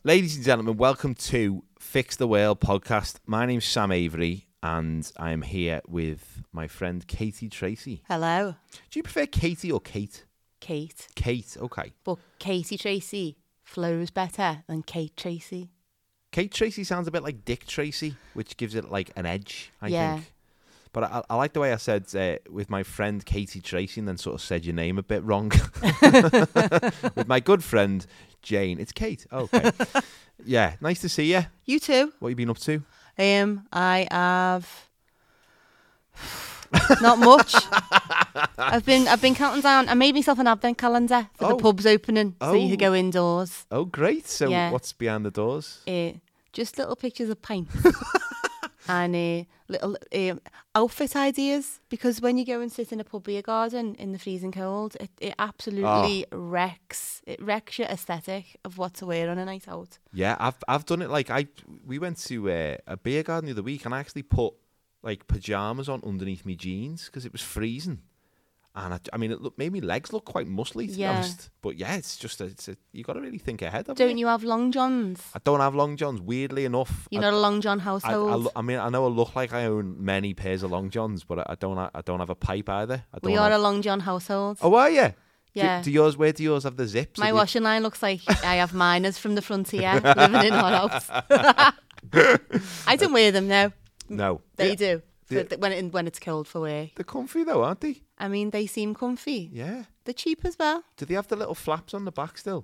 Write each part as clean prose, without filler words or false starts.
Ladies and gentlemen, welcome to Fix the Whale podcast. My name's Sam Avery and I am here with my friend Katie Tracy. Hello. Do you prefer Katie or Kate? Kate. Kate, okay. But Katie Tracy flows better than Kate Tracy. Kate Tracy sounds a bit like Dick Tracy, which gives it like an edge, I think. But I like the way I said with my friend Katie Tracy and then sort of said your name a bit wrong. With my good friend Jane. It's Kate. Oh, okay. Yeah, nice to see you. You too. What have you been up to? I have not much. I've been counting down. I made myself an advent calendar for the pubs opening, so you could go indoors. Oh, great. So what's behind the doors? Just little pictures of pints. And little outfit ideas, because when you go and sit in a pub beer garden in the freezing cold, it absolutely wrecks your aesthetic of what to wear on a night out. Yeah, I've done it. Like we went to a beer garden the other week, and I actually put like pajamas on underneath my jeans because it was freezing. And I mean, it made my legs look quite muscly, to be honest. But yeah, you got to really think ahead of it. Don't you have long johns? I don't have long johns, weirdly enough. You're not a long john household. I mean, I know I look like I own many pairs of long johns, but I don't have a pipe either. We are a long john household. Oh, are you? Yeah. Where do yours have the zips? My washing line looks like I have miners from the frontier living in our house. I don't wear them now. No. They do. When it's cold for work. They're comfy though, aren't they? I mean, they seem comfy. Yeah. They're cheap as well. Do they have the little flaps on the back still?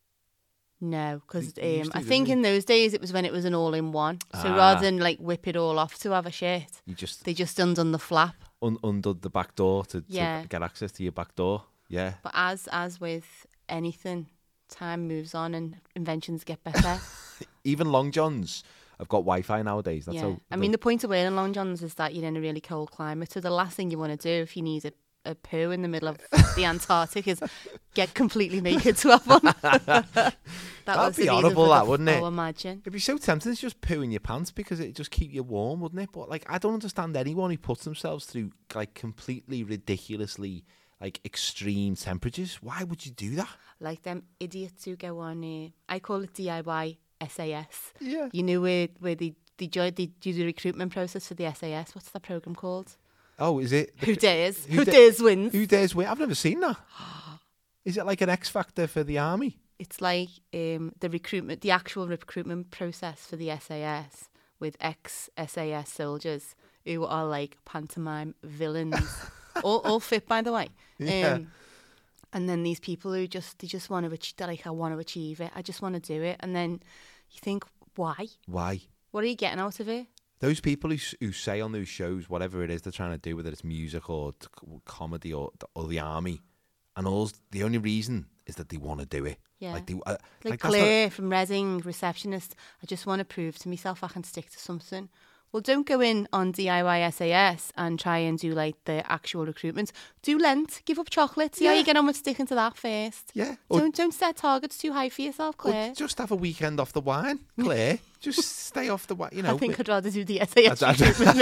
No, because I think in those days it was when it was an all-in-one. So rather than like whip it all off to have a shirt, they just undone the flap. Undone the back door to get access to your back door. Yeah. But as with anything, time moves on and inventions get better. Even long johns. I've got Wi-Fi nowadays. That's how. I mean, the point of wearing long johns is that you're in a really cold climate. So the last thing you want to do if you need a poo in the middle of the Antarctic is get completely naked to have one. That'd be horrible, that wouldn't it? Imagine. It'd be so tempting to just poo in your pants because it'd just keep you warm, wouldn't it? But like, I don't understand anyone who puts themselves through like completely ridiculously like extreme temperatures. Why would you do that? Like them idiots who go on. I call it DIY. SAS. Yeah. You know where they do the recruitment process for the SAS. What's that program called? Oh, is it? Who Dares? Who Dares wins? Who Dares win? I've never seen that. Is it like an X Factor for the army? It's like the actual recruitment process for the SAS with ex-SAS soldiers who are like pantomime villains, all fit by the way. Yeah. And then these people who just want to achieve, like, I want to achieve it. I just want to do it. And then you think, why? Why? What are you getting out of it? Those people who say on those shows, whatever it is they're trying to do, whether it's music or comedy or the army, and the only reason is that they want to do it. Yeah. Like Claire from Reading, receptionist, I just want to prove to myself I can stick to something. Well, don't go in on DIY SAS and try and do like the actual recruitment. Do Lent, give up chocolate. See how you get on with sticking to that first. Yeah. Don't set targets too high for yourself, Claire. Just have a weekend off the wine, Claire. Just stay off the wine. You know. I think I'd rather do the SAS recruitment with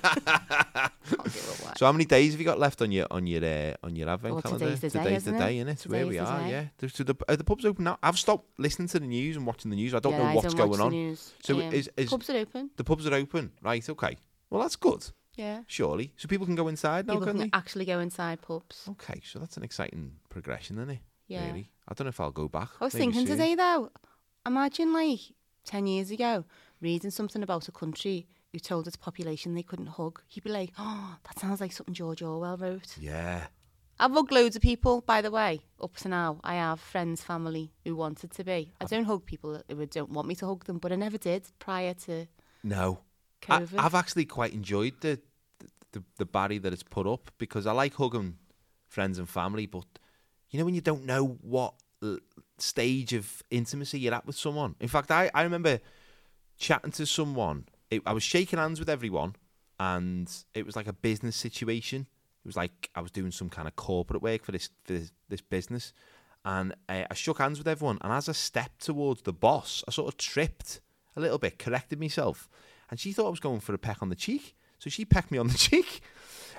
me. So how many days have you got left on your advent calendar? Today's the day, isn't it? Where we are, yeah. So the pub's open now. I've stopped listening to the news and watching the news. I don't know what's going on. News. So is pubs are open? The pubs are open, right? Okay. Well, that's good. Yeah. Surely, so people can go inside now, can't they? Actually go inside pubs. Okay, so that's an exciting progression, isn't it? Yeah. Really? I don't know if I'll go back. I was thinking today though. Imagine like 10 years ago reading something about a country who told its population they couldn't hug. You'd be like, oh, that sounds like something George Orwell wrote. Yeah. I've hugged loads of people, by the way, up to now. I have friends, family who wanted to be. I don't hug people who don't want me to hug them, but I never did prior to COVID. I've actually quite enjoyed the barrier that it's put up because I like hugging friends and family, but you know when you don't know what stage of intimacy you're at with someone. In fact, I remember chatting to someone. I was shaking hands with everyone, and it was like a business situation. It was like I was doing some kind of corporate work for this business, and I shook hands with everyone. And as I stepped towards the boss, I sort of tripped a little bit, corrected myself, and she thought I was going for a peck on the cheek. So she pecked me on the cheek,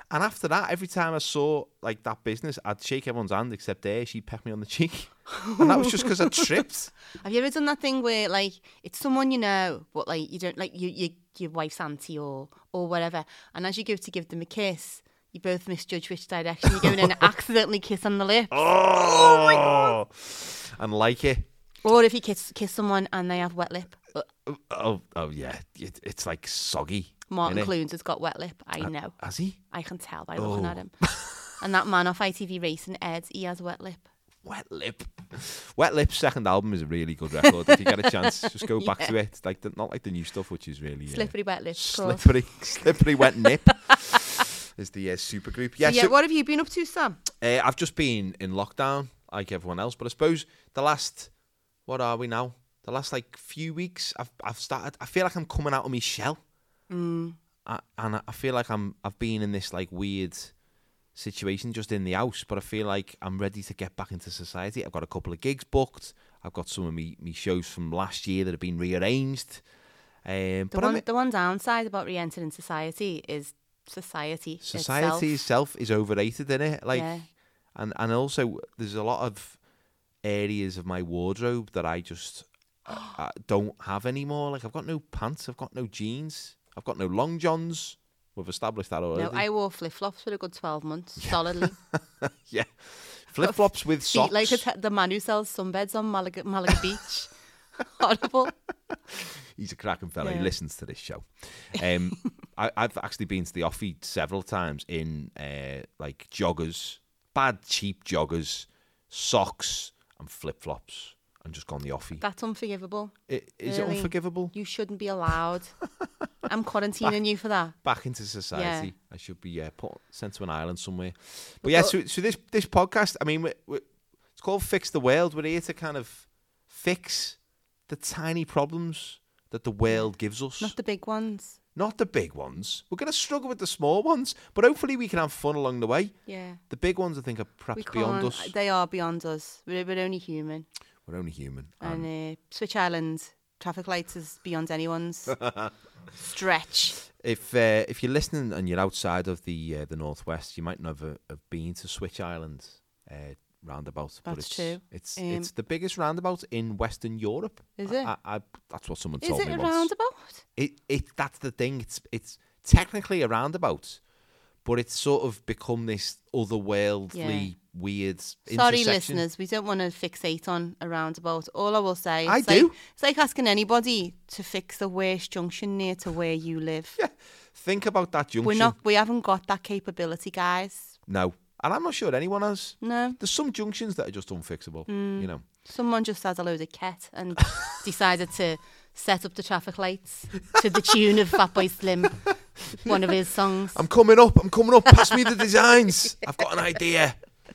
And after that, every time I saw like that business, I'd shake everyone's hand except her. She'd peck me on the cheek, and that was just because I tripped. Have you ever done that thing where like it's someone you know, but like you don't like your wife's auntie or whatever, and as you go to give them a kiss, you both misjudge which direction you're going and accidentally kiss on the lips. Oh my God! And like it. Or if you kiss someone and they have wet lip. Oh yeah, it's like soggy. Martin Clunes has got wet lip. I know. Has he? I can tell by looking at him. And that man off ITV Racing, Ed, he has wet lip. Wet Lip. Wet Lip's second album is a really good record. If you get a chance, just go back to it. It's like not like the new stuff, which is really Slippery Wet Lip. Slippery Wet Nip is the supergroup. Yeah. So, what have you been up to, Sam? I've just been in lockdown like everyone else, but I suppose the last, what are we now? The last like few weeks, I've started. I feel like I'm coming out of my shell. And I feel like I've been in this like weird situation just in the house, but I feel like I'm ready to get back into society. I've got a couple of gigs booked. I've got some of me shows from last year that have been rearranged. The one downside about re-entering society is society itself is overrated, isn't it? Like, yeah. And also there's a lot of areas of my wardrobe that I just don't have anymore. Like I've got no pants, I've got no jeans. I've got no long johns. We've established that already. No, I wore flip-flops for a good 12 months, solidly. Yeah. Flip-flops with socks. Like the man who sells sunbeds on Malaga Beach. Horrible. He's a cracking fella. Yeah. He listens to this show. I've actually been to the Offie several times in like joggers, bad cheap joggers, socks and flip-flops. And just gone the Offie. That's unforgivable. Is it unforgivable? You shouldn't be allowed. I'm quarantining you for that. Back into society. Yeah. I should be sent to an island somewhere. But yeah, so this podcast, I mean, it's called Fix the World. We're here to kind of fix the tiny problems that the world gives us. Not the big ones. Not the big ones. We're going to struggle with the small ones, but hopefully we can have fun along the way. Yeah. The big ones, I think, are perhaps beyond us. They are beyond us. We're only human. We're only human. And Switch Island traffic lights is beyond anyone's stretch. If you're listening and you're outside of the northwest, you might never have been to Switch Island roundabout. That's true. It's the biggest roundabout in Western Europe. Is it? That's what someone told me once. Is it a roundabout? That's the thing. It's technically a roundabout, but it's sort of become this otherworldly, weird Sorry, listeners, we don't want to fixate on a roundabout. All I will say, it's like asking anybody to fix the worst junction near to where you live. Yeah, think about that junction. We haven't got that capability, guys. No, and I'm not sure anyone has. No, there's some junctions that are just unfixable. You know, someone just has a load of ket and decided to set up the traffic lights to the tune of Fatboy Slim, one of his songs. I'm coming up. Pass me the designs. I've got an idea.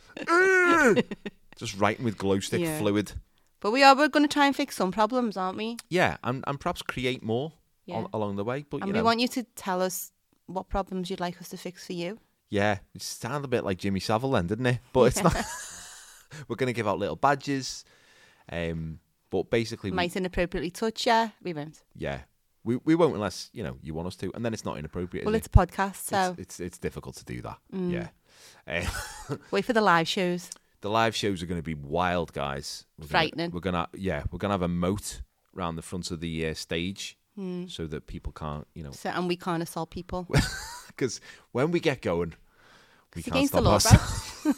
Just writing with glow stick fluid. But we're going to try and fix some problems, aren't we? Yeah, and perhaps create more along the way. But we want you to tell us what problems you'd like us to fix for you. Yeah, it sounded a bit like Jimmy Savile then, didn't it? But it's not. We're going to give out little badges. But basically, might inappropriately touch you. We won't. Yeah, we won't unless you want us to, and then it's not inappropriate. Well, it's a podcast, so it's difficult to do that. Yeah. Wait for the live shows. The live shows are going to be wild, guys. Frightening. We're gonna have a moat around the front of the stage so that people can't, and we can't assault people. Because when we get going, we can't stop ourselves.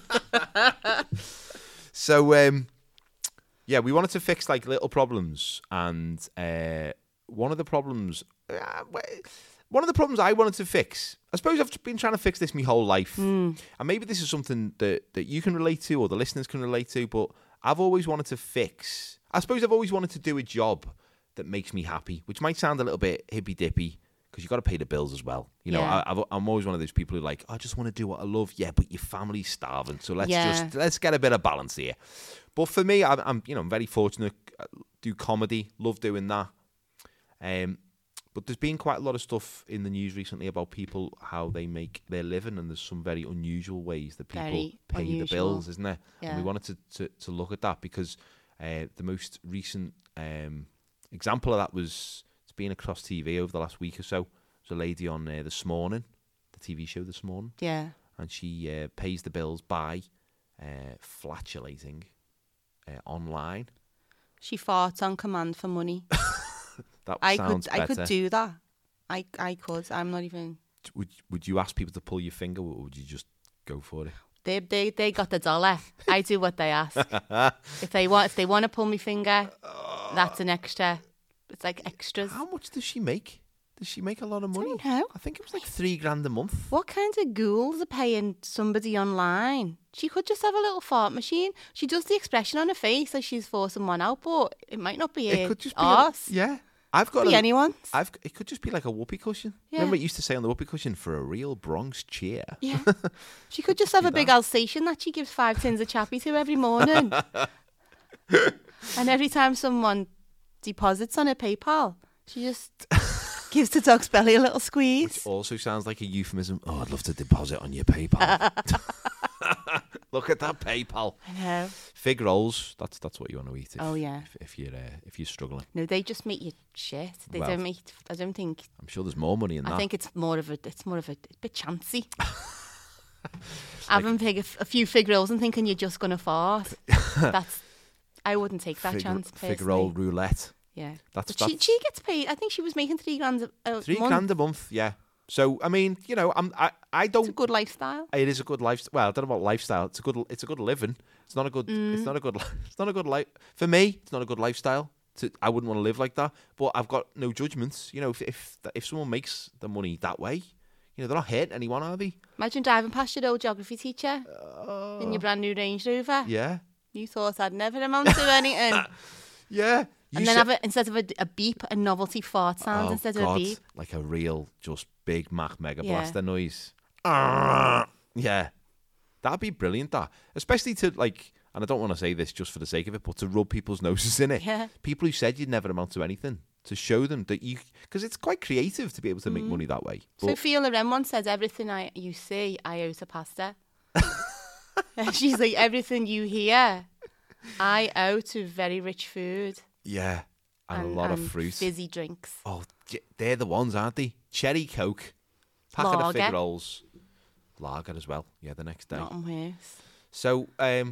So, we wanted to fix like little problems, and one of the problems I wanted to fix, I suppose I've been trying to fix this my whole life, and maybe this is something that you can relate to or the listeners can relate to, but I've always wanted to do a job that makes me happy, which might sound a little bit hippy-dippy, because you've got to pay the bills as well. I'm always one of those people who are like, I just want to do what I love. Yeah, but your family's starving, so let's get a bit of balance here. But for me, I'm very fortunate. I do comedy, love doing that. But there's been quite a lot of stuff in the news recently about people, how they make their living, and there's some very unusual ways that people pay the bills, isn't there? Yeah. And we wanted to look at that because the most recent example of that it's been across TV over the last week or so. There's a lady on This Morning TV show this morning, Yeah. and she pays the bills by flatulating online. She farts on command for money. That I sounds could better. do that. I could. I'm not even. Would you ask people to pull your finger, or would you just go for it? They got the dollar. I do what they ask. If they want to pull my finger, that's an extra. It's like extras. How much does she make? Does she make a lot of money? Don't know. I think it was like $3,000 a month. What kind of ghouls are paying somebody online? She could just have a little fart machine. She does the expression on her face like she's forcing one out, but it might not be It could just be ours. yeah. I've got Be anyone's. It could just be like a whoopee cushion. Yeah. Remember it used to say on the whoopee cushion, for a real Bronx cheer. Yeah. She could just have a big that. Alsatian that she gives 5 tins of chappy to every morning. And every time someone deposits on her PayPal, she just gives the dog's belly a little squeeze. Which also sounds like a euphemism. Oh, I'd love to deposit on your PayPal. Look at that PayPal. I know. Fig rolls. That's what you want to eat. Oh, yeah. If you're struggling, No, they just make you shit. They Well, don't make. I don't think. I'm sure there's more money in that. I think it's more of a bit chancy. Having a few fig rolls and thinking you're just gonna fart. I wouldn't take that chance. Fig roll Personally. roulette. Yeah. That's But she gets paid. I think she was making $3,000 a month. $3,000 a month. Yeah. So I mean, I don't. It's a good lifestyle. It is a good lifestyle. Well, I don't know about lifestyle. It's a good living. It's not a good. It's not a good. It's not a good life for me. It's not a good lifestyle. I wouldn't want to live like that. But I've got no judgments. If someone makes the money that way, they're not hurting anyone, are they? Imagine driving past your old geography teacher in your brand new Range Rover. Yeah. You thought I'd never amount to anything. Yeah. And then have instead of a beep, a novelty fart sound instead of a beep. Like a real, just Big Mac Mega Yeah. Blaster noise. Yeah. That'd be brilliant, that. Especially to, and I don't want to say this just for the sake of it, but to rub people's noses in it. Yeah. People who said you'd never amount to anything. To show them that you... Because it's quite creative to be able to make money that way. But, Sophia Loren once said, everything you see, I owe to pasta. She's like, everything you hear, I owe to very rich food. yeah. And a lot of fruit. Fizzy drinks. Oh, they're the ones, aren't they? Cherry Coke. Packet of fig Lager. rolls. Lager as well. Yeah, the next day. Nothing worse. So,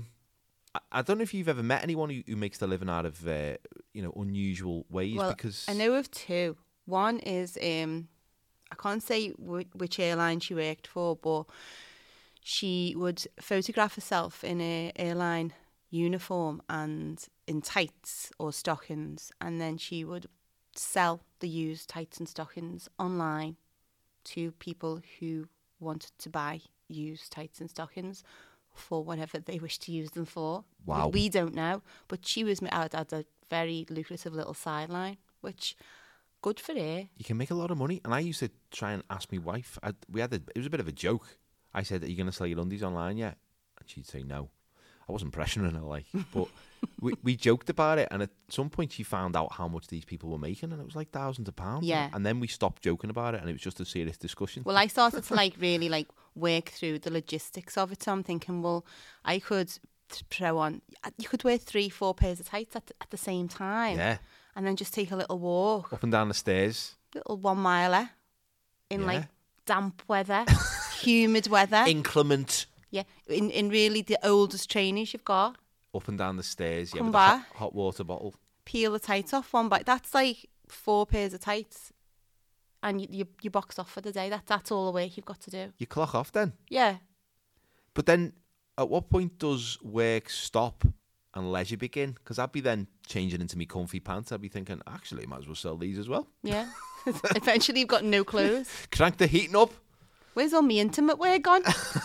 I don't know if you've ever met anyone who makes their living out of, unusual ways. Well, because I know of two. One is, I can't say which airline she worked for, but she would photograph herself in a airline uniform and in tights or stockings, and then she would sell the used tights and stockings online to people who wanted to buy used tights and stockings for whatever they wish to use them for. Wow. We don't know, but she was at a very lucrative little sideline, which good for her. you can make a lot of money. And I used to try and ask my wife. It was a bit of a joke. I said, "Are you going to sell your undies online yet?" And she'd say no. I wasn't pressuring her, but we joked about it. And at some point, she found out how much these people were making, and it was like thousands of pounds. Yeah. And then we stopped joking about it, and it was just a serious discussion. Well, I started to really work through the logistics of it. So I'm thinking, well, I could throw on. You could wear 3-4 pairs of tights at the same time. Yeah. And then just take a little walk, Up and down the stairs. little 1 miler in Yeah. damp weather, humid weather. Inclement. Yeah, in really the oldest trainers you've got. Up and down the stairs. Yeah, Come with a back. hot water bottle. Peel the tights off one by. That's 4 pairs of tights, and you box off for the day. That's all the work you've got to do. You clock off then. Yeah. But then, at what point does work stop and leisure begin? Because I'd be then changing into me comfy pants. I'd be thinking, actually, might as well sell these as well. Yeah. Eventually, you've got no clothes. Crank the heating up. Where's all my intimate wear gone?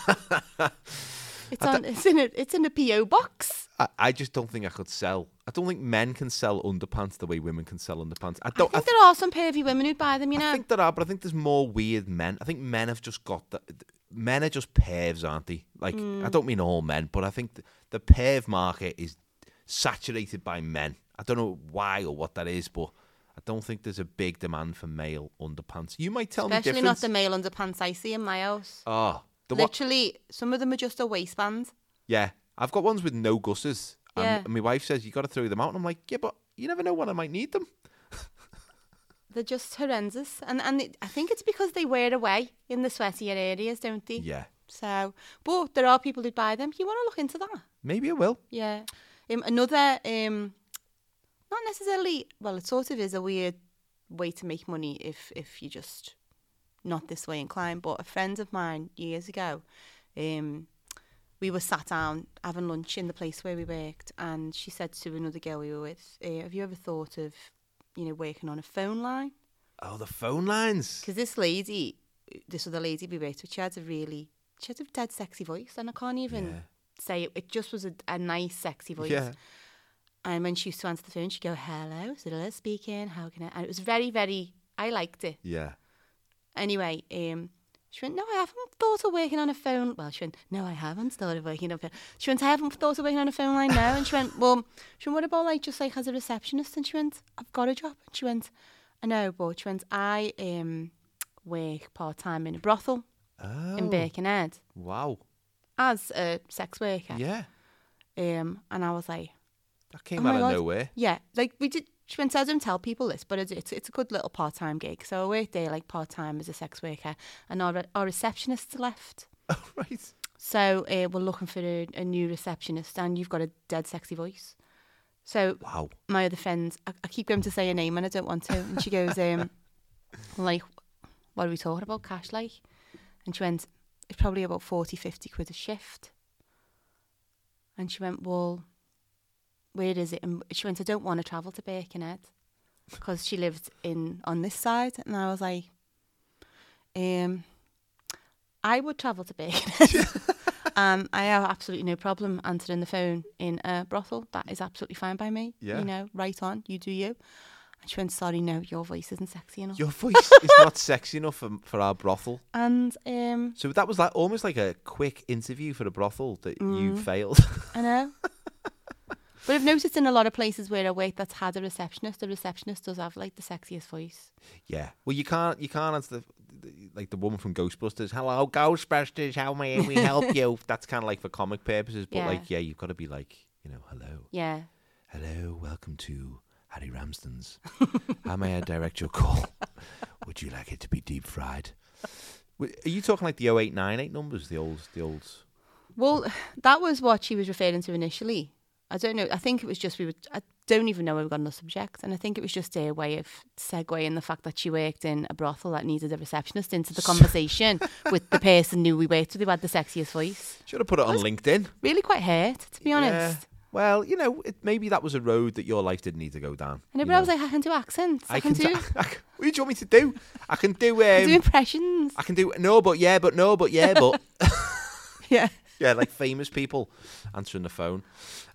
It's in a PO box. I just don't think I could sell. I don't think men can sell underpants the way women can sell underpants. I think there are some pervy women who buy them. You know. I think there are, but I think there's more weird men. I think men have just got that. Men are just pervs, aren't they? I don't mean all men, but I think the perv market is saturated by men. I don't know why or what that is, but I don't think there's a big demand for male underpants. You might tell me Especially different. not the male underpants I see in my house. Oh, the what? Literally, some of them are just a waistband. Yeah, I've got ones with no gutters. Yeah. And my wife says, you got to throw them out. And I'm like, yeah, but you never know when I might need them. They're just horrendous. And I think it's because they wear away in the sweatier areas, don't they? Yeah. So, but there are people who buy them. You want to look into that? Maybe I will. Yeah. Another, not necessarily, well, it sort of is a weird way to make money if you just not this way inclined. But a friend of mine years ago, we were sat down having lunch in the place where we worked, and she said to another girl we were with, have you ever thought of, working on a phone line? Oh, the phone lines. Because this other lady we worked with, she had a dead sexy voice, and I can't even say it. It just was a nice, sexy voice. Yeah. And when she used to answer the phone, she'd go, hello, Cyrilla speaking, how can I... And it was very, very... I liked it. Yeah. Anyway, she went, no, I haven't thought of working on a phone... Well, she went, no, I haven't thought of working on a phone... She went, I haven't thought of working on a phone line now. And she went, what about, just as a receptionist? And she went, I've got a job. And she went, I know, but she went, I work part-time in a brothel in Birkenhead. Wow. As a sex worker. Yeah. And I was like... That came out of nowhere. Yeah, we did. She went, I don't tell people this, but it's a good little part-time gig. So I worked there part-time as a sex worker, and our receptionist left. Oh, right. So we're looking for a new receptionist, and you've got a dead sexy voice. So wow. My other friend, I keep going to say her name and I don't want to, and she goes, what are we talking about, cash And she went, it's probably about 40, 50 quid a shift. And she went, well, where is it? And she went, I don't want to travel to Birkenhead, because she lived on this side. And I was like, I would travel to Birkenhead. And I have absolutely no problem answering the phone in a brothel. That is absolutely fine by me. Yeah. Right on, you do you. And she went, sorry, no, your voice isn't sexy enough. Your voice is not sexy enough for our brothel. And so that was almost like a quick interview for the brothel that you failed. I know. But I've noticed in a lot of places where I work that's had a receptionist, the receptionist does have the sexiest voice. Yeah. Well, you can't answer the woman from Ghostbusters. Hello, Ghostbusters. How may we help you? That's kind of for comic purposes, but you've got to be hello. Yeah. Hello, welcome to Harry Ramsden's. How may I direct your call? Would you like it to be deep fried? Are you talking the 0898 numbers, the old? Well, that was what she was referring to initially. I don't know. I think it was just I don't even know where we got on the subject, and I think it was just a way of segueing the fact that she worked in a brothel that needed a receptionist into the conversation with the person who we worked with who had the sexiest voice. Should have put it on LinkedIn. Really quite hurt, to be honest. Yeah. Well, maybe that was a road that your life didn't need to go down. I know, but I was like, I can do accents. I can do. What do you want me to do? I can do. I do impressions. I can do no, but yeah, but no, but yeah, but. Yeah. Yeah, like famous people answering the phone.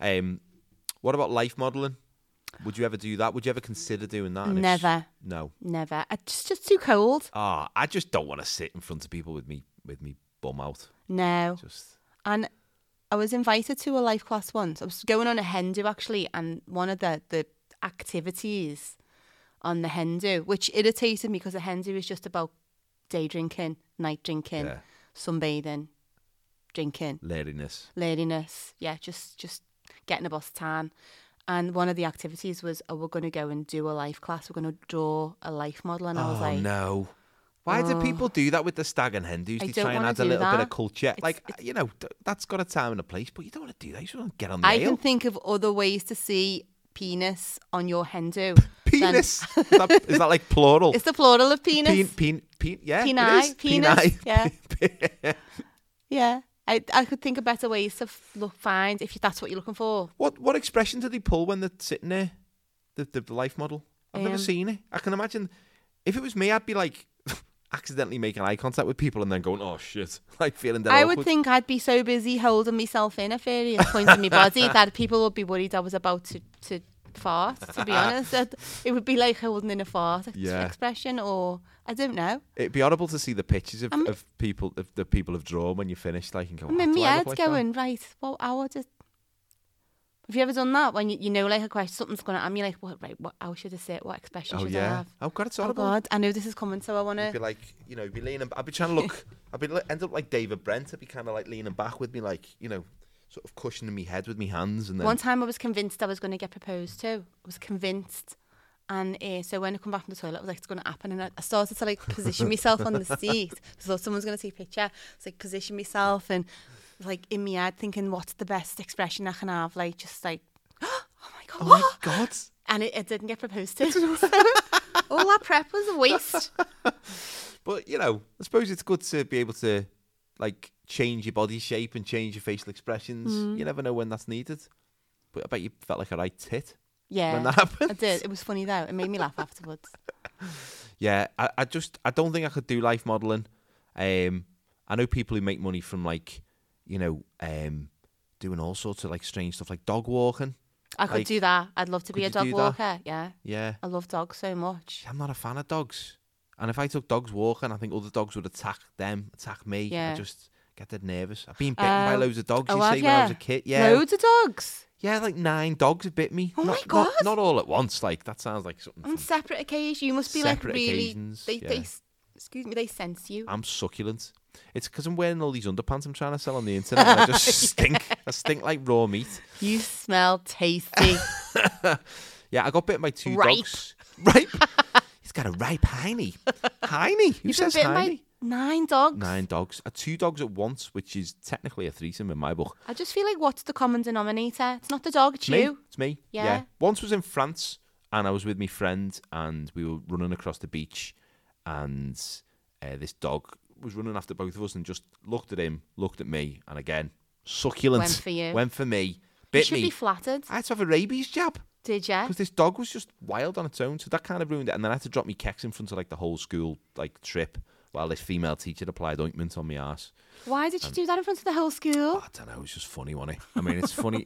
What about life modelling? Would you ever do that? Would you ever consider doing that? Never. No. Never. It's just too cold. I just don't want to sit in front of people with me bum out. No. And I was invited to a life class once. I was going on a hen do actually, and one of the activities on the hen do, which irritated me because a hen do is just about day drinking, night drinking, sunbathing, drinking. Lairdiness. Yeah, just getting a bus tan. And one of the activities was, we're going to go and do a life class. We're going to draw a life model. And I was like... no. Why do people do that with the stag and hen do's? They try and add a little bit of culture. That's got a time and a place, but you don't want to do that. You just want to get on the I can think of other ways to see penis on your hen do. Penis? Is that like plural? It's the plural of penis. Yeah, Peni, it is. penis. Yeah. Yeah. I could think of better ways to find if that's what you're looking for. What expression do they pull when they're sitting there? The life model? I've never seen it. I can imagine if it was me, I'd be accidentally making eye contact with people and then going, oh shit, feeling that I awkward. would think I'd be so busy holding myself in at various points in my body that people would be worried I was about to fart, to be honest. It would be like holding in a fart expression, or I don't know. It'd be horrible to see the pictures of people the people have drawn when you finished, and go, I'm in my head going, right, well, have you ever done that when you know a question, something's going to, and you're like, how should I say it? What expression should I have? Oh God, it's horrible. Oh God, I know this is coming, so I want to. You'd be leaning. I'd be trying to look. End up like David Brent. I'd be kind of leaning back with me, sort of cushioning my head with my hands. And then one time I was convinced I was going to get proposed to. I was convinced, And so when I come back from the toilet, I was like, it's going to happen. And I started to like position myself on the seat. So someone's going to take a picture. It's like position myself and like in my head thinking, what's the best expression I can have? Like, just like, oh my God. Oh my God. And it didn't get proposed to. So all that prep was a waste. But, you know, I suppose it's good to be able to, like, change your body shape and change your facial expressions. You never know when that's needed. But I bet you felt like a right tit Yeah, when that happened. I did. It was funny though. It made me laugh afterwards. Yeah, I don't think I could do life modelling. I know people who make money from, like, you know, doing all sorts of, like, strange stuff, like dog walking. I could Like, do that. I'd love to be could a you dog do that? walker. Yeah. Yeah. I love dogs so much. I'm not a fan of dogs. And if I took dogs walking, I think other dogs would attack me. Yeah. I just get dead nervous. I've been bitten by loads of dogs, you have see, when I was ya? a kid. Yeah. Loads of dogs. Yeah, like 9 dogs have bit me. Oh my not, God. Not all at once. Like, that sounds like something. On from- separate occasions. You must be like Separate really... occasions, They, yeah. excuse me, they sense you. I'm succulent. It's because I'm wearing all these underpants I'm trying to sell on the internet. And I just stink. I stink like raw meat. You smell tasty. Yeah, I got bitten by 2 Ripe. dogs. Ripe. He's got a ripe hiney. Hiney. Who You've been says bitten by hiney? 9 dogs. 9 dogs. 2 dogs at once, which is technically a threesome in my book. I just feel like what's the common denominator? It's not the dog, it's Me. you. It's me. Yeah. Once was in France, and I was with my friend, and we were running across the beach, and this dog was running after both of us, and just looked at him, looked at me, and again, succulent. Went for you. Went for me. You Bit should me. be flattered. I had to have a rabies jab Did ya? because this dog was just wild on its own, so that kind of ruined it. And then I had to drop me keks in front of like the whole school like trip while this female teacher applied ointment on my arse. Why did you do that in front of the whole school? I don't know. It was just funny, wasn't it? I mean, it's funny.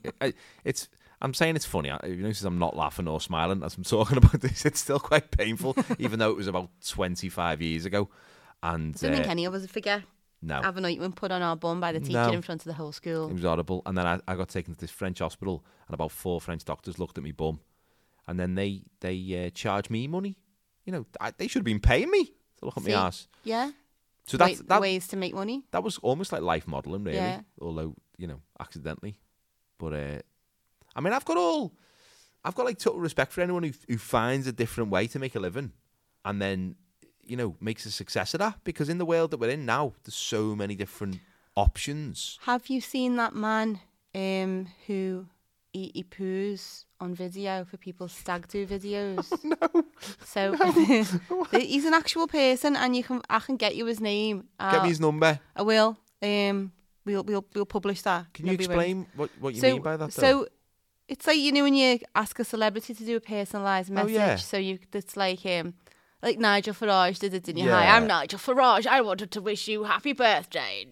I'm saying it's funny. You notice I'm not laughing or smiling as I'm talking about this. It's still quite painful, even though it was about 25 years ago. And I don't think any of us would forget no, having ointment put on our bum by the teacher No. in front of the whole school. it was horrible. And then I got taken to this French hospital, and about 4 French doctors looked at me bum, and then they charged me money. You know, they should have been paying me to look at my See? arse. Yeah. So that Ways to make money. that was almost like life modelling, really. Yeah. Although, you know, accidentally. But I mean, I've got like total respect for anyone who finds a different way to make a living, and then, you know, makes a success of that. Because in the world that we're in now, there's so many different options. Have you seen that man who he poos on video for people's stag do videos? No. So he's an actual person, and I can get you his name. Get me his number. I will. We'll publish that. Can you Nobody won't. explain what you mean by that, though? So it's like, you know, when you ask a celebrity to do a personalised message. yeah. So it's like Nigel Farage did it, didn't you? Yeah. Hi, I'm Nigel Farage. I wanted to wish you happy birthday.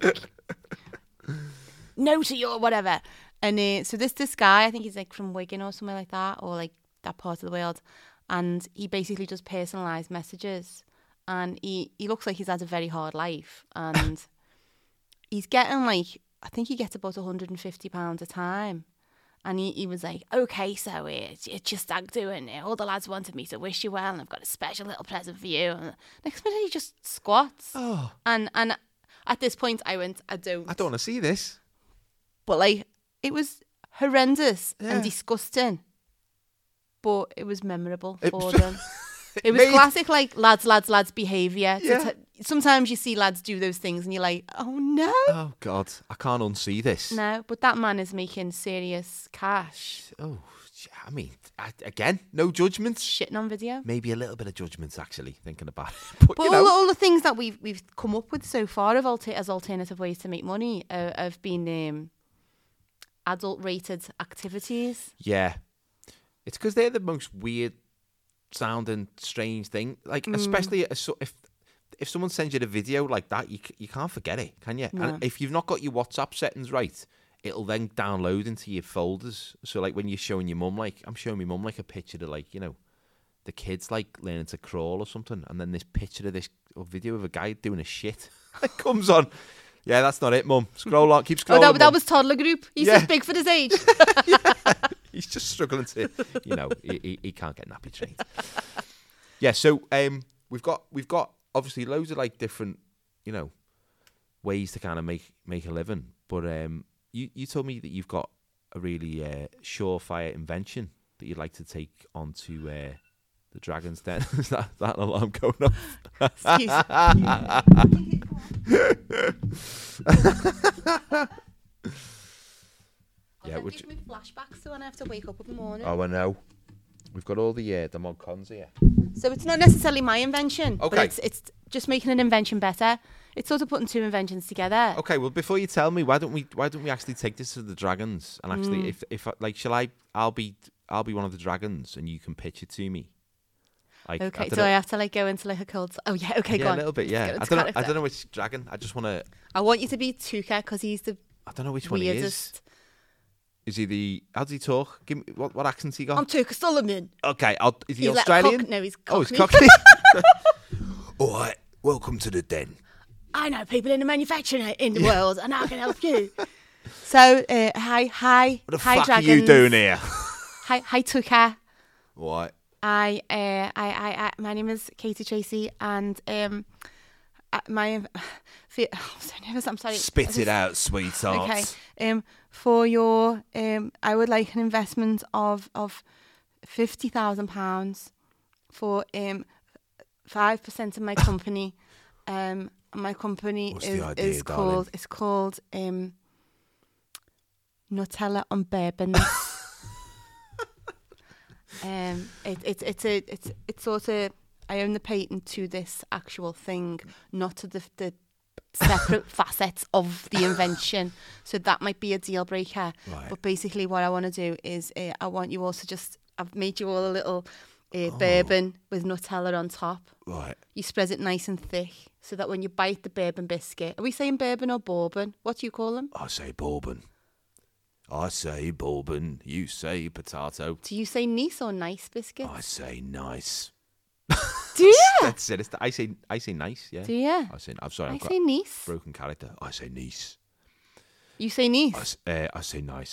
No to your whatever. And so this guy, I think he's like from Wigan or somewhere like that, or like that part of the world, and he basically does personalised messages, and he looks like he's had a very hard life, and he's getting like, I think he gets about £150 a time. And he was like, okay, so it's your stag do, and all the lads wanted me to wish you well, and I've got a special little present for you. And next minute he just squats. Oh, And at this point I went, I don't I don't want to see this. But like, it was horrendous Yeah. and disgusting. But it was memorable It for was- them. It was made- classic, like, lads behaviour. Yeah. Sometimes you see lads do those things and you're like, oh no. Oh God, I can't unsee this. No, but that man is making serious cash. Oh, I mean, again, no judgments. Shitting on video. Maybe a little bit of judgments, actually, thinking about it. But, But you know, all the things that we've come up with so far as alternative ways to make money have been adult rated activities. yeah, it's because they're the most weird sounding, strange thing. Like, especially if someone sends you a video like that, you can't forget it, can you? No. And if you've not got your WhatsApp settings right, it'll then download into your folders. So, like, when you're showing your mum, like, I'm showing my mum, like, a picture of, like, you know, the kids, like, learning to crawl or something, and then this picture of this or video of a guy doing a shit. It comes on. Yeah, that's not it, mum. Scroll on. Keep scrolling. Oh, that Mum. was toddler group. He's Yeah. just big for his age. He's just struggling to, you know, he can't get nappy trained. Yeah, so we've got obviously loads of like different, you know, ways to kind of make a living. But you told me that you've got a really surefire invention that you'd like to take onto the Dragon's Den. Is that alarm going off? Excuse Yeah, I'll which- give me flashbacks to when I have to wake up in the morning. Oh, I know. We've got all the mod cons here. So it's not necessarily my invention, Okay. but it's just making an invention better. It's sort of putting two inventions together. Okay, well, before you tell me, why don't we actually take this to the Dragons and actually, if like, I'll be one of the Dragons and you can pitch it to me. Like, Okay, don't so know- I have to like go into like a cold. Oh yeah, okay, go yeah, on. a little bit, yeah. Let's I get don't into know which dragon. I just want to. I want you to be Tuka because he's the I don't know which one he is. weirdest. Is he the? How does he talk? Give me what accent's he got? I'm Tuka Solomon. Okay, is he He's like Australian? no, he's Oh, he's Cockney. Cockney. All right, welcome to the den. I know people in the manufacturing in the world, and I can help you. So, hi, What the hi, fuck dragons. are you doing here? Hi, Tuka. What? I, my name is Katie Tracy, and I'm so nervous. I'm sorry. Spit it out, sweetheart. Okay. For your, I would like an investment of £50,000 for 5% of my company. My company What's the idea, is darling? called Nutella on Bourbon. It's sort of, I own the patent to this actual thing, not to the separate facets of the invention. So that might be a deal breaker. Right. But basically what I want to do is I want you all to I've made you all a little bourbon with Nutella on top. Right. You spread it nice and thick so that when you bite the bourbon biscuit, are we saying bourbon or bourbon? What do you call them? I say bourbon. I say bourbon. You say potato. Do you say nice or nice biscuits? I say nice. Do you? That's it. I say nice. Yeah. Do you? I'm sorry. I I've got say nice. broken character. I say nice. You say nice. I say nice.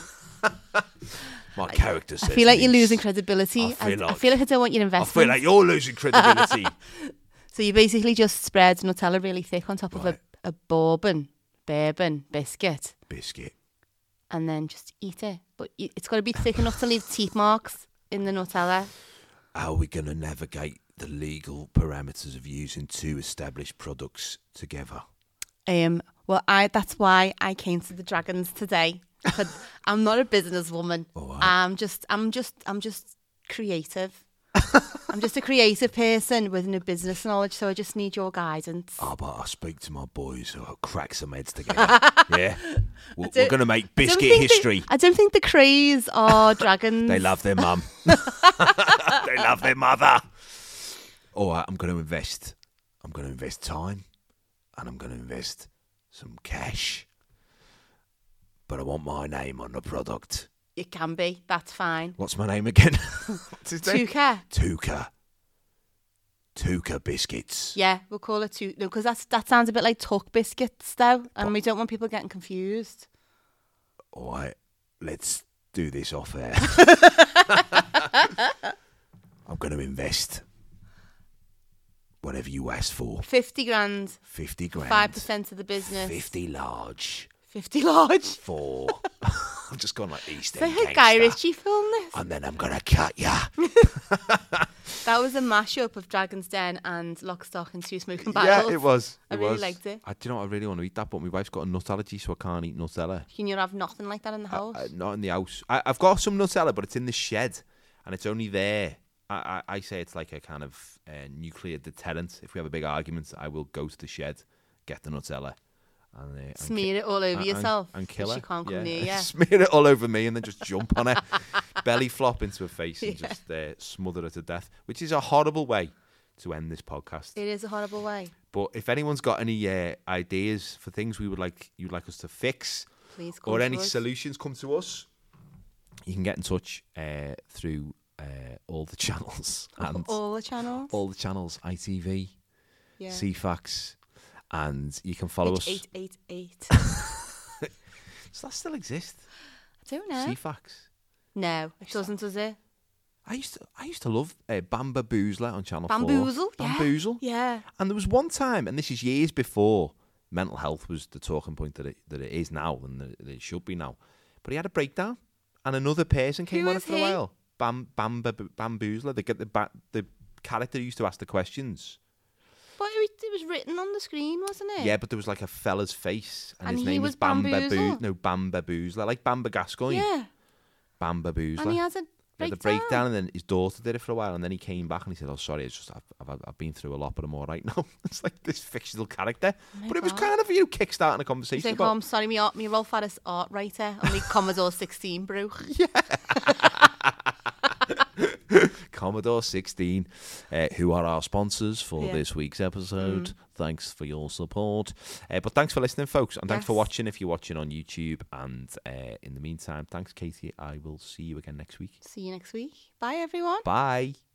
My character says I feel like you're nice. losing credibility. I feel like I don't want your I investment. feel like you're losing credibility. So you basically just spread Nutella really thick on top of Right. a bourbon biscuit Biscuit. and then just eat it. But it's got to be thick enough to leave teeth marks in the Nutella. How are we going to navigate the legal parameters of using two established products together? Well, that's why I came to the Dragons today. But I'm not a businesswoman. All right. I'm just creative. I'm just a creative person with no business knowledge, so I just need your guidance. Oh, but I'll speak to my boys, so I'll crack some heads together. Yeah? We're going to make biscuit history. I don't think the Crays are dragons. They love their mum. They love their mother. All right, I'm going to invest. I'm going to invest time, and I'm going to invest some cash. But I want my name on the product. It can be. That's fine. What's my name again? What's his name? Tuka. Tuka biscuits. Yeah, we'll call it Tuka. No, because that sounds a bit like Tuck biscuits, though, and we don't want people getting confused. All right, let's do this off air. I'm going to invest whatever you ask for. 50 grand. 50 grand. 5% of the business. 50 large. 50 large. For I've just gone like East So End how gangster. Guy Ritchie filmed this? And then I'm going to cut ya. That was a mashup of Dragon's Den and Lock, Stock and Two Smoking Yeah, Barrels. it was. I really liked it. Do you know what? I really want to eat that, but my wife's got a nut allergy, so I can't eat Nutella. Can you have nothing like that in the house? Not in the house. I've got some Nutella, but it's in the shed, and it's only there. I say it's like a kind of nuclear deterrent. If we have a big argument, I will go to the shed, get the Nutella, and Smear it all over yourself. and kill so her. she can't come near you. Smear it all over me, and then just jump on her, belly flop into her face, and just smother her to death. Which is a horrible way to end this podcast. It is a horrible way. But if anyone's got any ideas for things you'd like us to fix, Please come or to any us. solutions, come to us. You can get in touch through all the channels and All the channels. all the channels, ITV, Yeah. CFAX, and you can follow us. 888. Does that still exist? I don't know. CFAX. No, it doesn't, does it? I used to love Bambaboozler on Channel 4. Bamboozle? Yeah. Bamboozle. Yeah. And there was one time, and this is years before mental health was the talking point that it is now and that it should be now. But he had a breakdown, and another person came Who on it is for a he? while. Bamboozler. They get the character who used to ask the questions. But it was written on the screen, wasn't it? Yeah, but there was like a fella's face, and his he name was Bamboozler. No, Bamboozler, like Bamba Gascoigne. Yeah. Bamboozler. And he has a the breakdown, and then his daughter did it for a while, and then he came back and he said, "Oh, sorry, it's just I've been through a lot, but I'm all right now." It's like this fictional character, but it was kind of kickstarting a conversation. He's like, "Oh, I'm sorry, me Rolf Harris art writer, only Commodore 16 broke." Yeah. Commodore 16, who are our sponsors for this week's episode. Thanks for your support. But thanks for listening, folks, and thanks for watching if you're watching on YouTube. And in the meantime, thanks, Katie. I will see you again next week. See you next week. Bye, everyone. Bye.